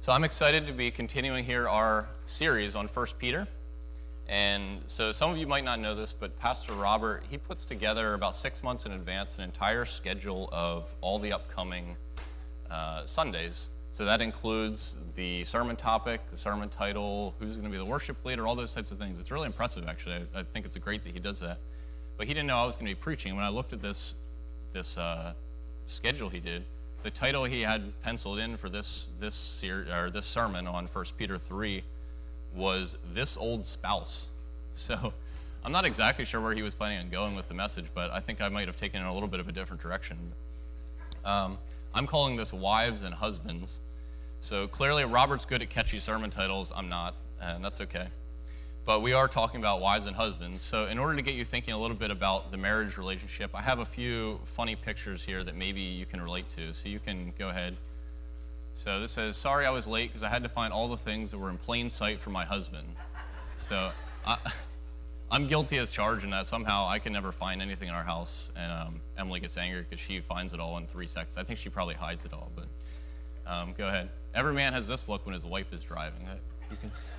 So I'm excited to be continuing here our series on 1 Peter. And so some of you might not know this, but Pastor Robert, he puts together about 6 months in advance an entire schedule of all the upcoming Sundays. So that includes the sermon topic, the sermon title, who's going to be the worship leader, all those types of things. It's really impressive, actually. I think it's great that he does that. But he didn't know I was going to be preaching. When I looked at this schedule he did, the title he had penciled in for this sermon on 1 Peter 3 was "This Old Spouse." So I'm not exactly sure where he was planning on going with the message, but I think I might have taken it in a little bit of a different direction. I'm calling this "Wives and Husbands." So clearly Robert's good at catchy sermon titles. I'm not, and that's okay. But we are talking about wives and husbands. So in order to get you thinking a little bit about the marriage relationship, I have a few funny pictures here that maybe you can relate to. So you can go ahead. So this says, "Sorry I was late because I had to find all the things that were in plain sight for my husband." So I'm guilty as charged in that somehow I can never find anything in our house. And Emily gets angry because she finds it all in 3 seconds. I think she probably hides it all, but go ahead. Every man has this look when his wife is driving. You can see.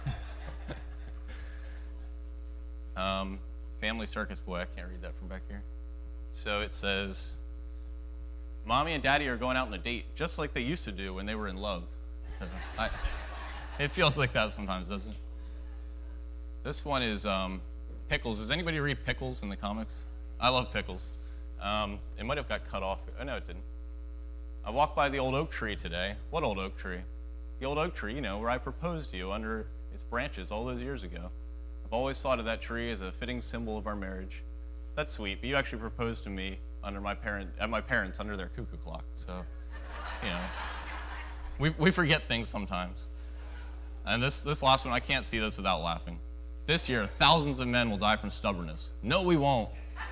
Family circus boy, I can't read that from back here. So it says, "Mommy and Daddy are going out on a date, just like they used to do when they were in love." So it feels like that sometimes, doesn't it? This one is Pickles. Does anybody read Pickles in the comics? I love Pickles. It might have got cut off. Oh, no, it didn't. "I walked by the old oak tree today." What old oak tree? "The old oak tree, where I proposed to you under its branches all those years ago. I've always thought of that tree as a fitting symbol of our marriage." That's sweet, but you actually proposed to me at my parents under their cuckoo clock. So, we forget things sometimes. And this last one, I can't see this without laughing. "This year, thousands of men will die from stubbornness." No, we won't.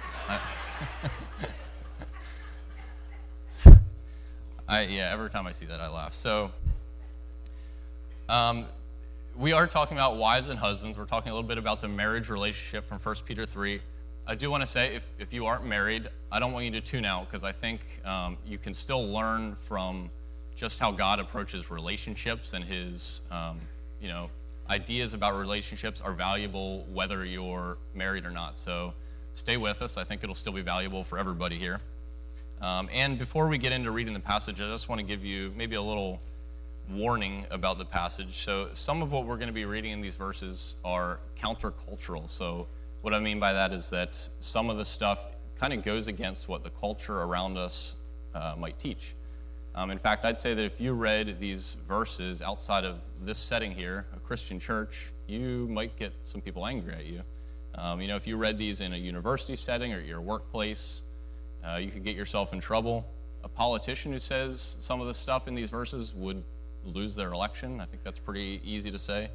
Every time I see that, I laugh. So, we are talking about wives and husbands. We're talking a little bit about the marriage relationship from 1 Peter 3. I do want to say, if you aren't married, I don't want you to tune out, because I think you can still learn from just how God approaches relationships, and his, ideas about relationships are valuable whether you're married or not. So stay with us. I think it'll still be valuable for everybody here. And before we get into reading the passage, I just want to give you maybe a little warning about the passage. So some of what we're going to be reading in these verses are countercultural. So what I mean by that is that some of the stuff kind of goes against what the culture around us might teach. In fact, I'd say that if you read these verses outside of this setting here, a Christian church, you might get some people angry at you. If you read these in a university setting or your workplace, you could get yourself in trouble. A politician who says some of the stuff in these verses would lose their election. I think that's pretty easy to say.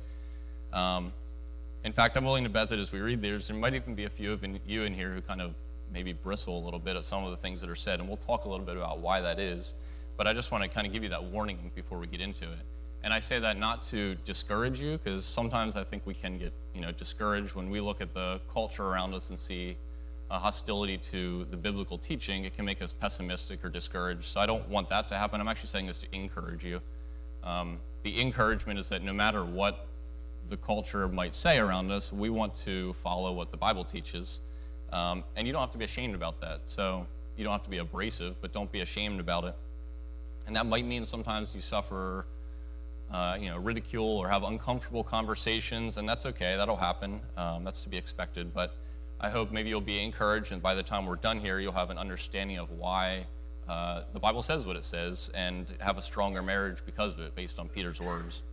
In fact, I'm willing to bet that as we read these, there might even be a few of you in here who kind of maybe bristle a little bit at some of the things that are said, and we'll talk a little bit about why that is. But I just want to kind of give you that warning before we get into it. And I say that not to discourage you, because sometimes I think we can get discouraged when we look at the culture around us and see a hostility to the biblical teaching. It can make us pessimistic or discouraged. So I don't want that to happen. I'm actually saying this to encourage you. The encouragement is that no matter what the culture might say around us, we want to follow what the Bible teaches. And you don't have to be ashamed about that. So you don't have to be abrasive, but don't be ashamed about it. And that might mean sometimes you suffer ridicule or have uncomfortable conversations, and that's okay. That'll happen. That's to be expected. But I hope maybe you'll be encouraged, and by the time we're done here, you'll have an understanding of why the Bible says what it says, and have a stronger marriage because of it, based on Peter's words.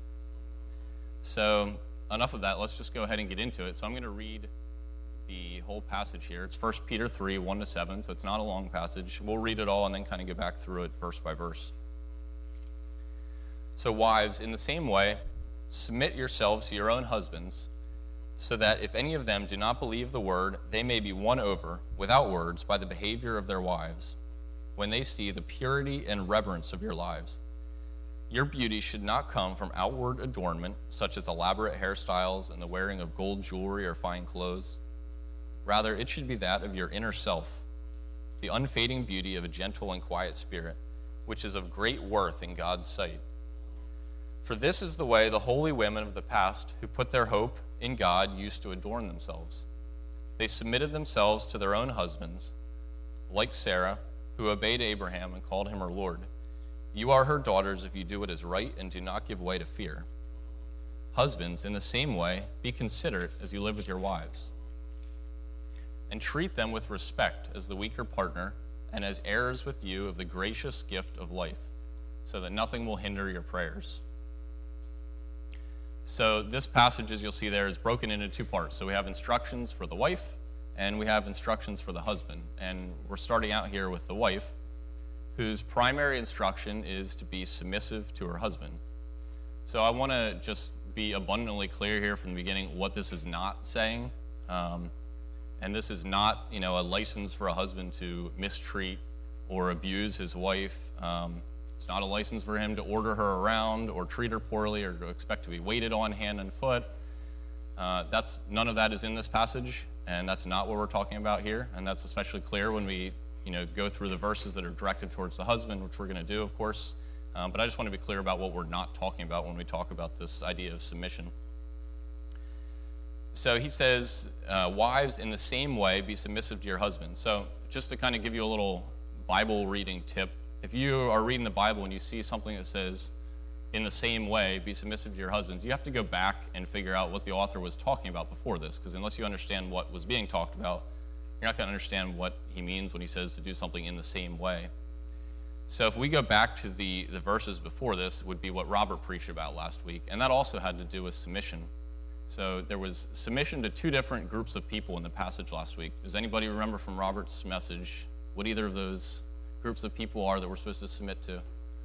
So enough of that. Let's just go ahead and get into it. So I'm going to read the whole passage here. It's 1 Peter 3, 1-7, so it's not a long passage. We'll read it all and then kind of get back through it verse by verse. "So wives, in the same way, submit yourselves to your own husbands, so that if any of them do not believe the word, they may be won over without words by the behavior of their wives, when they see the purity and reverence of your lives. Your beauty should not come from outward adornment, such as elaborate hairstyles and the wearing of gold jewelry or fine clothes. Rather, it should be that of your inner self, the unfading beauty of a gentle and quiet spirit, which is of great worth in God's sight. For this is the way the holy women of the past who put their hope in God used to adorn themselves. They submitted themselves to their own husbands, like Sarah, who obeyed Abraham and called him her Lord. You are her daughters if you do what is right and do not give way to fear. Husbands, in the same way, be considerate as you live with your wives, and treat them with respect as the weaker partner and as heirs with you of the gracious gift of life, so that nothing will hinder your prayers. So this passage, as you'll see there, is broken into two parts. So we have instructions for the wife, and we have instructions for the husband. And we're starting out here with the wife, whose primary instruction is to be submissive to her husband. So I want to just be abundantly clear here from the beginning what this is not saying. And this is not, a license for a husband to mistreat or abuse his wife. It's not a license for him to order her around or treat her poorly or to expect to be waited on hand and foot. None of that is in this passage, and that's not what we're talking about here. And that's especially clear when we, go through the verses that are directed towards the husband, which we're going to do, of course. But I just want to be clear about what we're not talking about when we talk about this idea of submission. So he says, wives, in the same way, be submissive to your husbands. So just to kind of give you a little Bible reading tip, if you are reading the Bible and you see something that says, in the same way, be submissive to your husbands, you have to go back and figure out what the author was talking about before this, because unless you understand what was being talked about, you're not going to understand what he means when he says to do something in the same way. So if we go back to the verses before this, it would be what Robert preached about last week, and that also had to do with submission. So there was submission to two different groups of people in the passage last week. Does anybody remember from Robert's message what either of those groups of people are that we're supposed to submit to?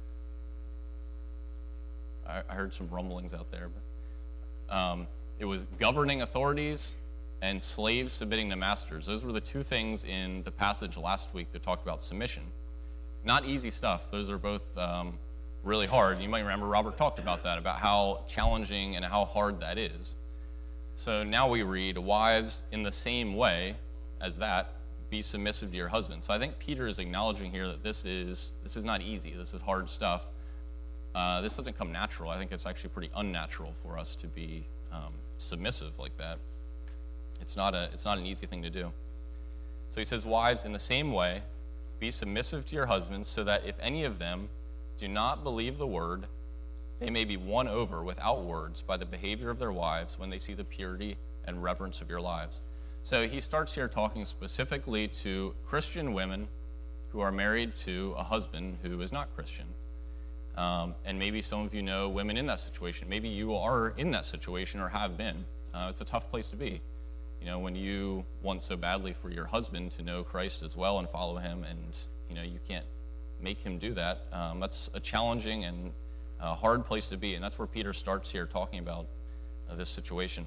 I heard some rumblings out there. But it was governing authorities and slaves submitting to masters. Those were the two things in the passage last week that talked about submission. Not easy stuff. Those are both really hard. You might remember Robert talked about that, about how challenging and how hard that is. So now we read, wives, in the same way as that, be submissive to your husband. So I think Peter is acknowledging here that this is not easy. This is hard stuff. This doesn't come natural. I think it's actually pretty unnatural for us to be submissive like that. It's not an easy thing to do. So he says, wives, in the same way, be submissive to your husbands, so that if any of them do not believe the word, they may be won over without words by the behavior of their wives when they see the purity and reverence of your lives. So he starts here talking specifically to Christian women who are married to a husband who is not Christian. And maybe some of you know women in that situation. Maybe you are in that situation or have been. It's a tough place to be. When you want so badly for your husband to know Christ as well and follow him, and you can't make him do that. That's a challenging and hard place to be, and that's where Peter starts here talking about this situation.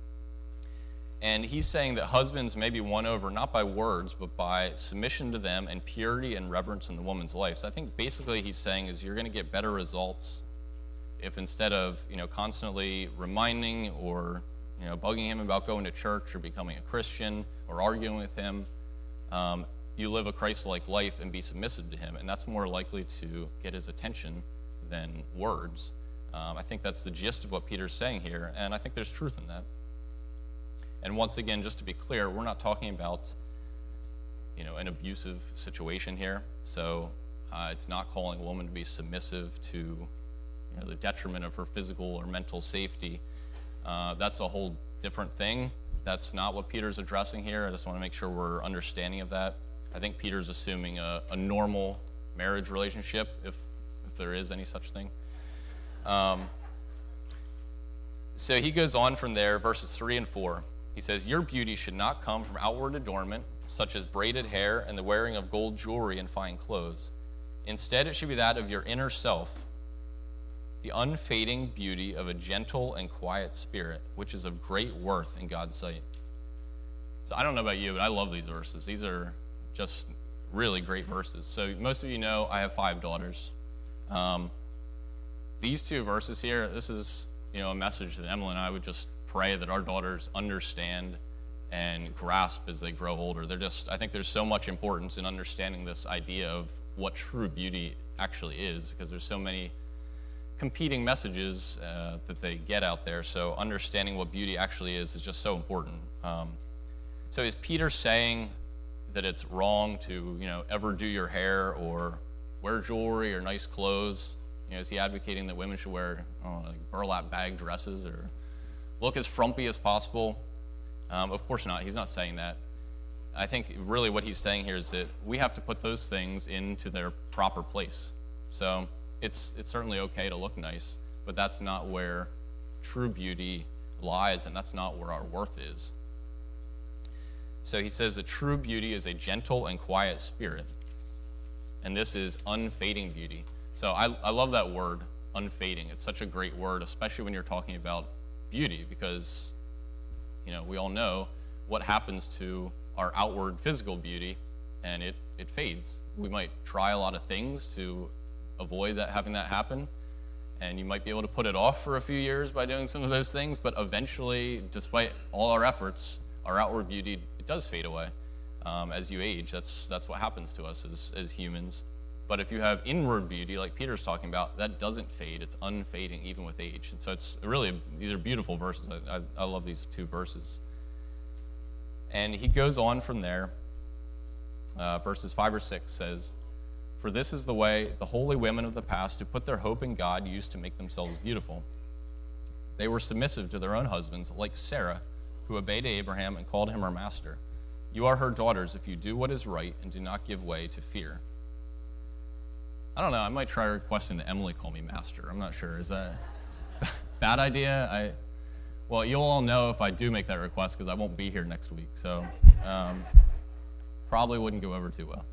And he's saying that husbands may be won over not by words, but by submission to them and purity and reverence in the woman's life. So I think basically he's saying is you're going to get better results if instead of constantly reminding or bugging him about going to church or becoming a Christian or arguing with him, you live a Christ-like life and be submissive to him, and that's more likely to get his attention than words. I think that's the gist of what Peter's saying here, and I think there's truth in that. And once again, just to be clear, we're not talking about an abusive situation here. So it's not calling a woman to be submissive to the detriment of her physical or mental safety. That's a whole different thing. That's not what Peter's addressing here. I just want to make sure we're understanding of that. I think Peter's assuming a normal marriage relationship, if there is any such thing. So he goes on from there, verses 3 and 4. He says, your beauty should not come from outward adornment, such as braided hair and the wearing of gold jewelry and fine clothes. Instead, it should be that of your inner self, the unfading beauty of a gentle and quiet spirit, which is of great worth in God's sight. So I don't know about you, but I love these verses. These are just really great verses. So most of you know I have 5 daughters. These 2 verses here, this is a message that Emily and I would just pray that our daughters understand and grasp as they grow older. I think there's so much importance in understanding this idea of what true beauty actually is, because there's so many competing messages that they get out there. So understanding what beauty actually is just so important. So is Peter saying that it's wrong to, ever do your hair or wear jewelry or nice clothes? Is he advocating that women should wear like burlap bag dresses or look as frumpy as possible? Of course not. He's not saying that. I think really what he's saying here is that we have to put those things into their proper place. So it's certainly okay to look nice, but that's not where true beauty lies, and that's not where our worth is. So he says that true beauty is a gentle and quiet spirit, and this is unfading beauty. So I love that word, unfading. It's such a great word, especially when you're talking about beauty, because we all know what happens to our outward physical beauty, and it fades. We might try a lot of things to avoid having that happen, and you might be able to put it off for a few years by doing some of those things, but eventually, despite all our efforts, our outward beauty, it does fade away as you age. That's what happens to us as humans. But if you have inward beauty, like Peter's talking about, that doesn't fade. It's unfading even with age. And so these are beautiful verses. I love these two verses. And he goes on from there. Verses 5 or 6 says, "For this is the way the holy women of the past who put their hope in God used to make themselves beautiful. They were submissive to their own husbands, like Sarah, who obeyed Abraham and called him her master. You are her daughters if you do what is right and do not give way to fear." I don't know. I might try requesting that Emily call me master. I'm not sure. Is that a bad idea? Well, you'll all know if I do make that request because I won't be here next week. So probably wouldn't go over too well.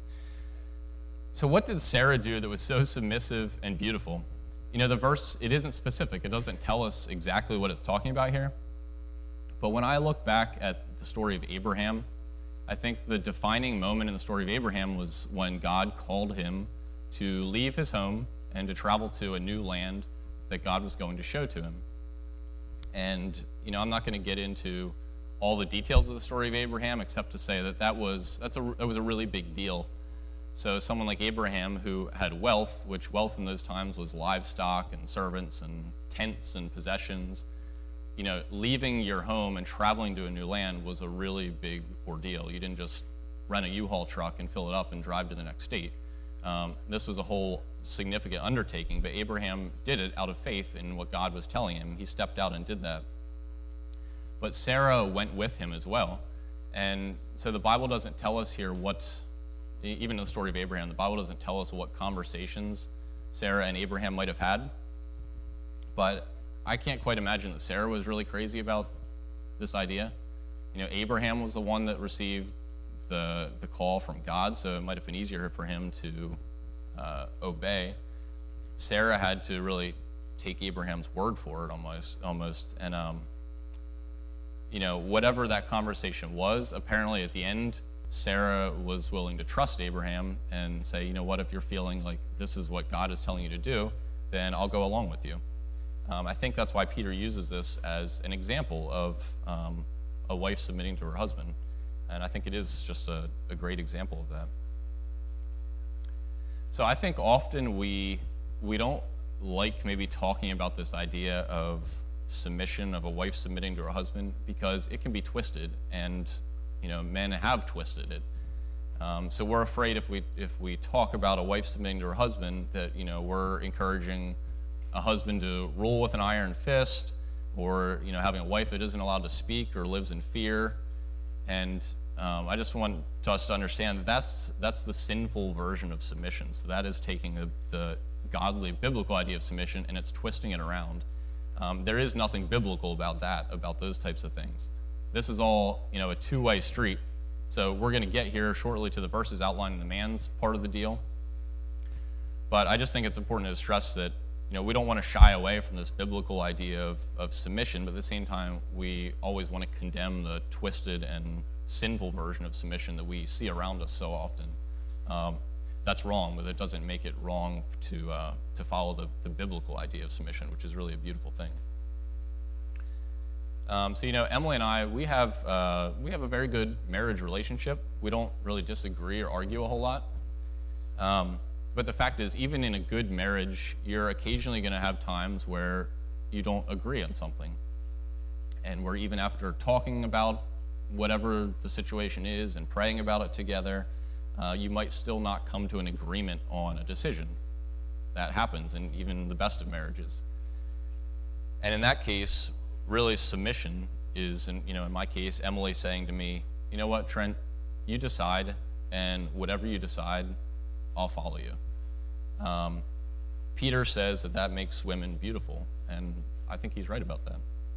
So what did Sarah do that was so submissive and beautiful? The verse, it isn't specific. It doesn't tell us exactly what it's talking about here. But when I look back at the story of Abraham, I think the defining moment in the story of Abraham was when God called him to leave his home and to travel to a new land that God was going to show to him. And, I'm not going to get into all the details of the story of Abraham, except to say that was a really big deal. So someone like Abraham, who had wealth, which wealth in those times was livestock and servants and tents and possessions, leaving your home and traveling to a new land was a really big ordeal. You didn't just rent a U-Haul truck and fill it up and drive to the next state. This was a whole significant undertaking, but Abraham did it out of faith in what God was telling him. He stepped out and did that. But Sarah went with him as well. And so the Bible doesn't tell us here even in the story of Abraham, the Bible doesn't tell us what conversations Sarah and Abraham might have had. But I can't quite imagine that Sarah was really crazy about this idea. Abraham was the one that received the call from God, so it might have been easier for him to obey. Sarah had to really take Abraham's word for it almost. And, whatever that conversation was, apparently at the end, Sarah was willing to trust Abraham and say, what, if you're feeling like this is what God is telling you to do, then I'll go along with you. I think that's why Peter uses this as an example of a wife submitting to her husband. And I think it is just a great example of that. So I think often we don't like maybe talking about this idea of submission, of a wife submitting to her husband, because it can be twisted, and men have twisted it. So we're afraid if we talk about a wife submitting to her husband that we're encouraging a husband to rule with an iron fist, or having a wife that isn't allowed to speak or lives in fear. And I just want us to understand that's the sinful version of submission. So that is taking the godly, biblical idea of submission, and it's twisting it around. There is nothing biblical about those types of things. This is all a two-way street. So we're going to get here shortly to the verses outlining the man's part of the deal. But I just think it's important to stress that we don't want to shy away from this biblical idea of submission, but at the same time, we always want to condemn the twisted and sinful version of submission that we see around us so often. That's wrong, but it doesn't make it wrong to follow the biblical idea of submission, which is really a beautiful thing. So Emily and I, we have a very good marriage relationship. We don't really disagree or argue a whole lot. But the fact is, even in a good marriage, you're occasionally going to have times where you don't agree on something. And where even after talking about whatever the situation is and praying about it together, you might still not come to an agreement on a decision. That happens in even the best of marriages. And in that case, really submission is, in my case, Emily saying to me, you know what, Trent, you decide, and whatever you decide, I'll follow you. Peter says that makes women beautiful, and I think he's right about that.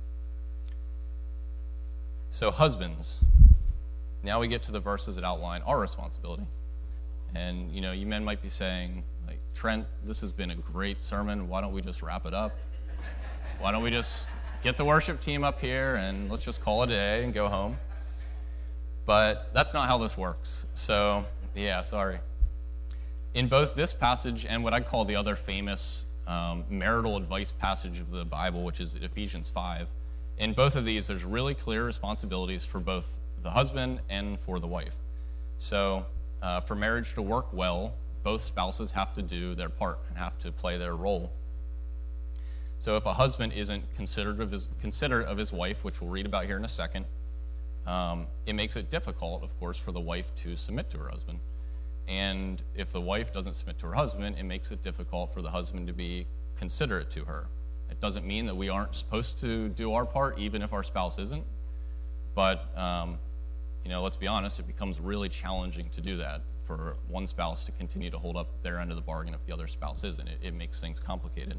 So husbands, now we get to the verses that outline our responsibility. And, you men might be saying, like, Trent, this has been a great sermon. Why don't we just wrap it up? Why don't we just get the worship team up here and let's just call it a day and go home? But that's not how this works. So, sorry. In both this passage and what I call the other famous marital advice passage of the Bible, which is Ephesians 5, in both of these, there's really clear responsibilities for both the husband and for the wife. So for marriage to work well, both spouses have to do their part and have to play their role. So if a husband isn't considerate of his wife, which we'll read about here in a second, it makes it difficult, of course, for the wife to submit to her husband. And if the wife doesn't submit to her husband, it makes it difficult for the husband to be considerate to her. It doesn't mean that we aren't supposed to do our part, even if our spouse isn't. But, let's be honest, it becomes really challenging to do that for one spouse to continue to hold up their end of the bargain if the other spouse isn't. It makes things complicated.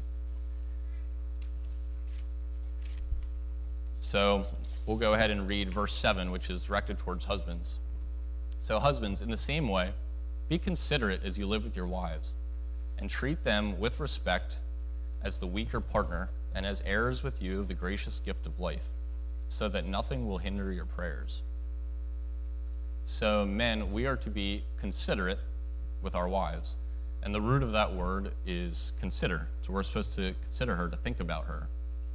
So we'll go ahead and read verse 7, which is directed towards husbands. So husbands, in the same way, be considerate as you live with your wives, and treat them with respect as the weaker partner and as heirs with you of the gracious gift of life, so that nothing will hinder your prayers. So men, we are to be considerate with our wives. And the root of that word is consider. So we're supposed to consider her, to think about her.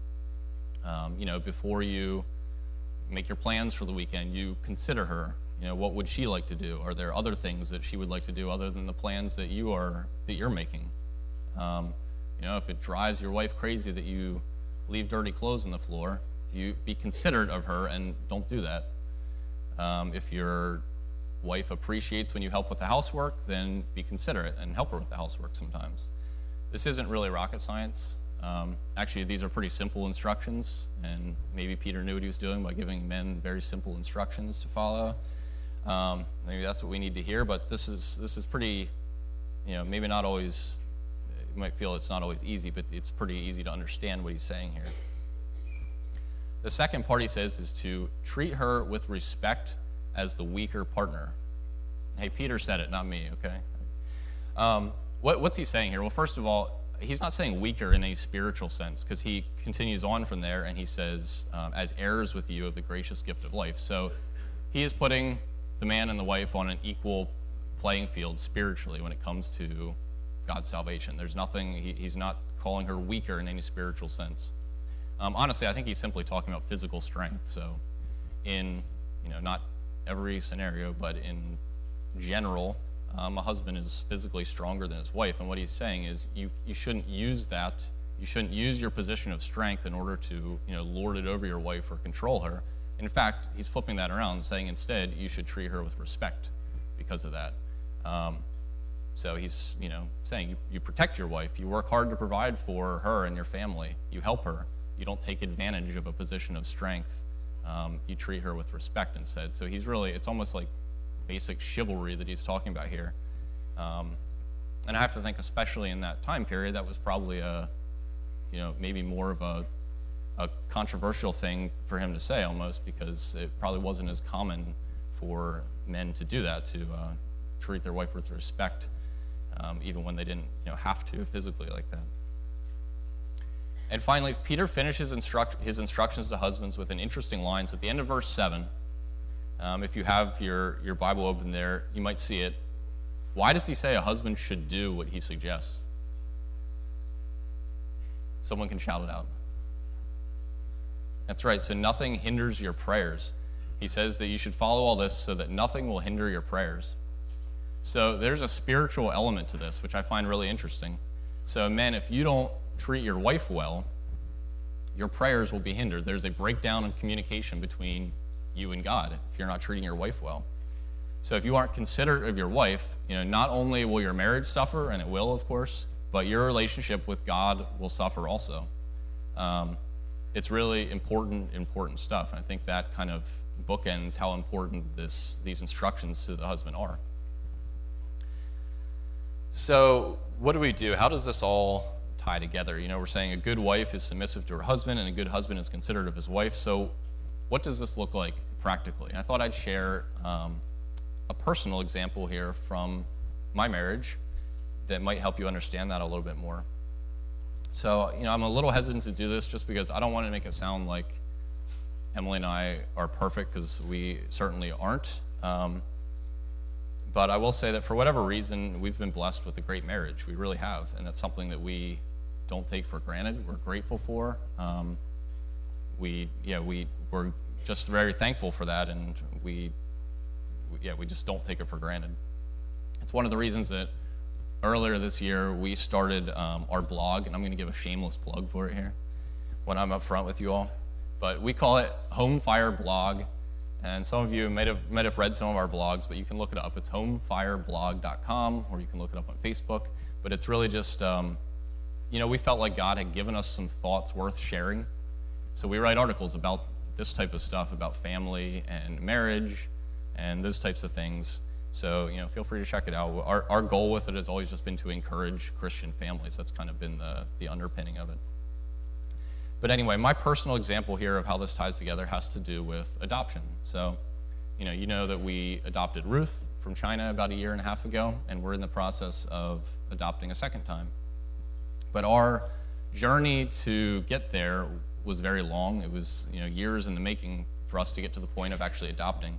Before you make your plans for the weekend, you consider her. What would she like to do? Are there other things that she would like to do other than the plans that you're making? If it drives your wife crazy that you leave dirty clothes on the floor, you be considerate of her and don't do that. If your wife appreciates when you help with the housework, then be considerate and help her with the housework sometimes. This isn't really rocket science. Actually, these are pretty simple instructions, and maybe Peter knew what he was doing by giving men very simple instructions to follow. Maybe that's what we need to hear, but this is pretty, maybe not always, you might feel it's not always easy, but it's pretty easy to understand what he's saying here. The second part he says is to treat her with respect as the weaker partner. Hey, Peter said it, not me, okay? What's he saying here? Well, first of all, he's not saying weaker in a spiritual sense, because he continues on from there and he says, as heirs with you of the gracious gift of life. So he is putting the man and the wife on an equal playing field spiritually when it comes to God's salvation. There's nothing, he's not calling her weaker in any spiritual sense. Honestly, I think he's simply talking about physical strength. So in, not every scenario, but in general, a husband is physically stronger than his wife. And what he's saying is you shouldn't use that. You shouldn't use your position of strength in order to, lord it over your wife or control her. In fact, he's flipping that around, saying instead you should treat her with respect because of that. So he's, saying you protect your wife. You work hard to provide for her and your family. You help her. You don't take advantage of a position of strength. You treat her with respect instead. So he's really, it's almost like basic chivalry that he's talking about here. And I have to think, especially in that time period, that was probably maybe more of a controversial thing for him to say almost, because it probably wasn't as common for men to do that, to treat their wife with respect, even when they didn't have to physically like that. And finally, Peter finishes his instructions to husbands with an interesting line. So at the end of verse 7, if you have your Bible open there, you might see it. Why does he say a husband should do what he suggests? Someone can shout it out. That's right, so nothing hinders your prayers. He says that you should follow all this so that nothing will hinder your prayers. So there's a spiritual element to this, which I find really interesting. So men, if you don't treat your wife well, your prayers will be hindered. There's a breakdown in communication between you and God if you're not treating your wife well. So if you aren't considerate of your wife, not only will your marriage suffer, and it will, of course, but your relationship with God will suffer also. It's really important stuff. And I think that kind of bookends how important these instructions to the husband are. So what do we do? How does this all tie together? We're saying a good wife is submissive to her husband, and a good husband is considerate of his wife. So what does this look like practically? I thought I'd share a personal example here from my marriage that might help you understand that a little bit more. So, I'm a little hesitant to do this just because I don't want to make it sound like Emily and I are perfect, because we certainly aren't. But I will say that for whatever reason, we've been blessed with a great marriage. We really have, and that's something that we don't take for granted. We're grateful for. We're just very thankful for that, and we just don't take it for granted. It's one of the reasons that earlier this year we started our blog, and I'm going to give a shameless plug for it here when I'm up front with you all. But we call it Home Fire Blog, and some of you might have read some of our blogs, but you can look it up. It's homefireblog.com, or you can look it up on Facebook. But it's really just, we felt like God had given us some thoughts worth sharing. So we write articles about this type of stuff, about family and marriage and those types of things. So, feel free to check it out. Our goal with it has always just been to encourage Christian families. That's kind of been the underpinning of it. But anyway, my personal example here of how this ties together has to do with adoption. So, you know that we adopted Ruth from China about 1.5 years ago, and we're in the process of adopting a second time. But our journey to get there was very long. It was, years in the making for us to get to the point of actually adopting,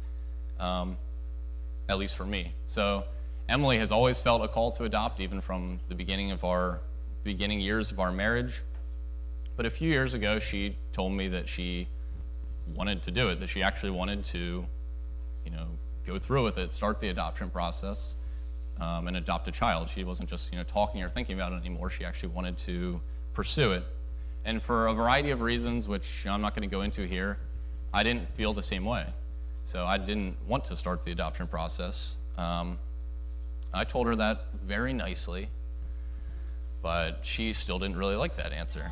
at least for me. So Emily has always felt a call to adopt, even from the beginning years of our marriage. But a few years ago, she told me that she wanted to do it, that she actually wanted to, go through with it, start the adoption process, and adopt a child. She wasn't just, talking or thinking about it anymore. She actually wanted to pursue it. And for a variety of reasons, which I'm not going to go into here, I didn't feel the same way. So I didn't want to start the adoption process. I told her that very nicely, but she still didn't really like that answer.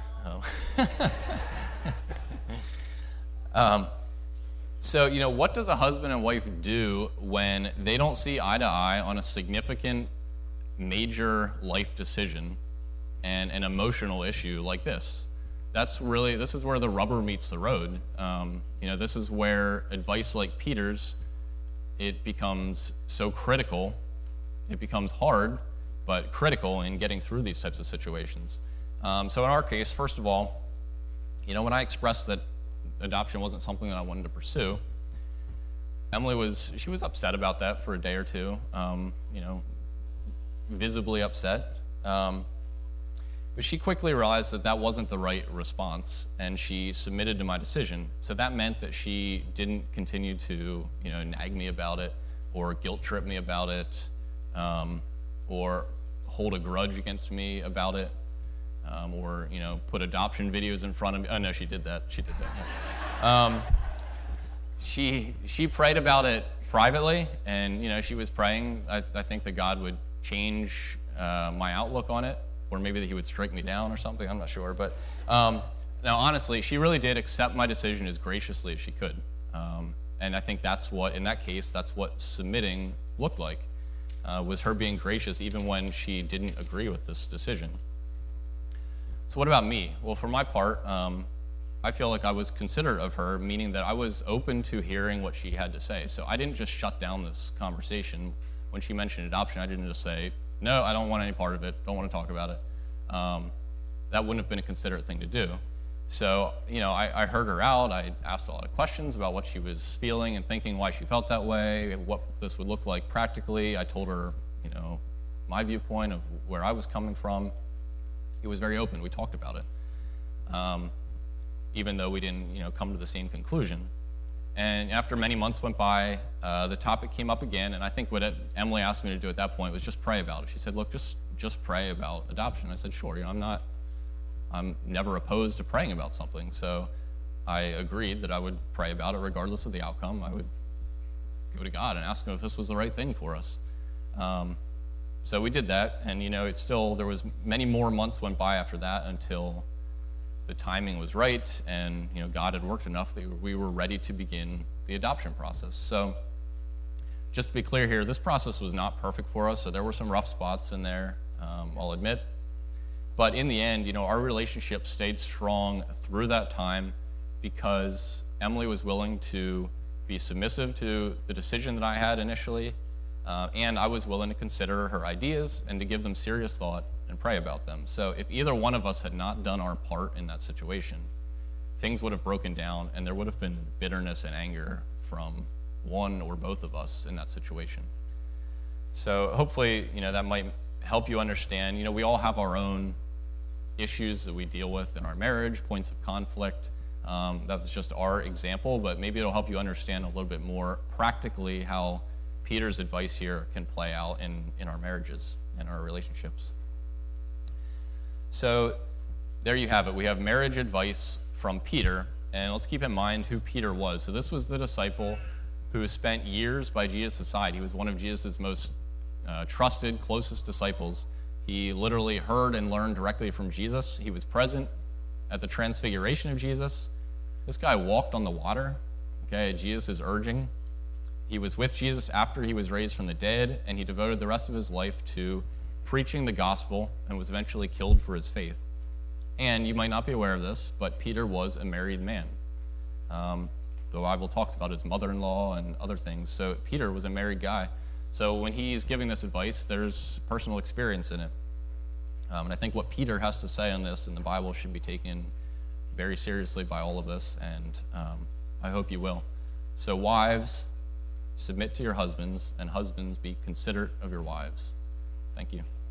So, what does a husband and wife do when they don't see eye to eye on a significant, major life decision and an emotional issue like this? This is where the rubber meets the road. This is where advice like Peter's, it becomes so critical. It becomes hard, but critical in getting through these types of situations. So in our case, first of all, when I expressed that adoption wasn't something that I wanted to pursue, Emily was upset about that for a day or two, visibly upset. But she quickly realized that that wasn't the right response, and she submitted to my decision. So that meant that she didn't continue to, nag me about it, or guilt trip me about it, or hold a grudge against me about it, or put adoption videos in front of me. Oh no, she did that. She prayed about it privately, and she was praying. I think that God would change my outlook on it, or maybe that he would strike me down or something. I'm not sure, but now honestly, she really did accept my decision as graciously as she could, and I think that's what submitting looked like. Was her being gracious even when she didn't agree with this decision. So what about me? Well, for my part, I feel like I was considerate of her, meaning that I was open to hearing what she had to say. So I didn't just shut down this conversation. When she mentioned adoption, I didn't just say, no, I don't want any part of it, don't want to talk about it. That wouldn't have been a considerate thing to do. So, I heard her out. I asked a lot of questions about what she was feeling and thinking, why she felt that way, what this would look like practically. I told her, my viewpoint of where I was coming from. It was very open. We talked about it, even though we didn't, come to the same conclusion. And after many months went by, the topic came up again, and I think what Emily asked me to do at that point was just pray about it. She said, look, just pray about adoption. I said, sure, I'm never opposed to praying about something. So I agreed that I would pray about it regardless of the outcome. I would go to God and ask him if this was the right thing for us. So we did that, and there was many more months went by after that until the timing was right, and God had worked enough that we were ready to begin the adoption process. So just to be clear here, this process was not perfect for us, so there were some rough spots in there, I'll admit. But in the end, our relationship stayed strong through that time because Emily was willing to be submissive to the decision that I had initially, and I was willing to consider her ideas and to give them serious thought and pray about them. So if either one of us had not done our part in that situation, things would have broken down and there would have been bitterness and anger from one or both of us in that situation. So hopefully, that might help you understand. We all have our own issues that we deal with in our marriage, points of conflict. That was just our example, but maybe it'll help you understand a little bit more practically how Peter's advice here can play out in our marriages and our relationships. So there you have it. We have marriage advice from Peter, and let's keep in mind who Peter was. So this was the disciple who spent years by Jesus' side. He was one of Jesus' most trusted, closest disciples. He literally heard and learned directly from Jesus. He was present at the transfiguration of Jesus. This guy walked on the water, at Jesus' urging. He was with Jesus after he was raised from the dead, and he devoted the rest of his life to preaching the gospel and was eventually killed for his faith. And you might not be aware of this, but Peter was a married man. The Bible talks about his mother-in-law and other things. So Peter was a married guy. So when he's giving this advice, there's personal experience in it. And I think what Peter has to say on this in the Bible should be taken very seriously by all of us, and I hope you will. So wives, submit to your husbands, and husbands, be considerate of your wives. Thank you.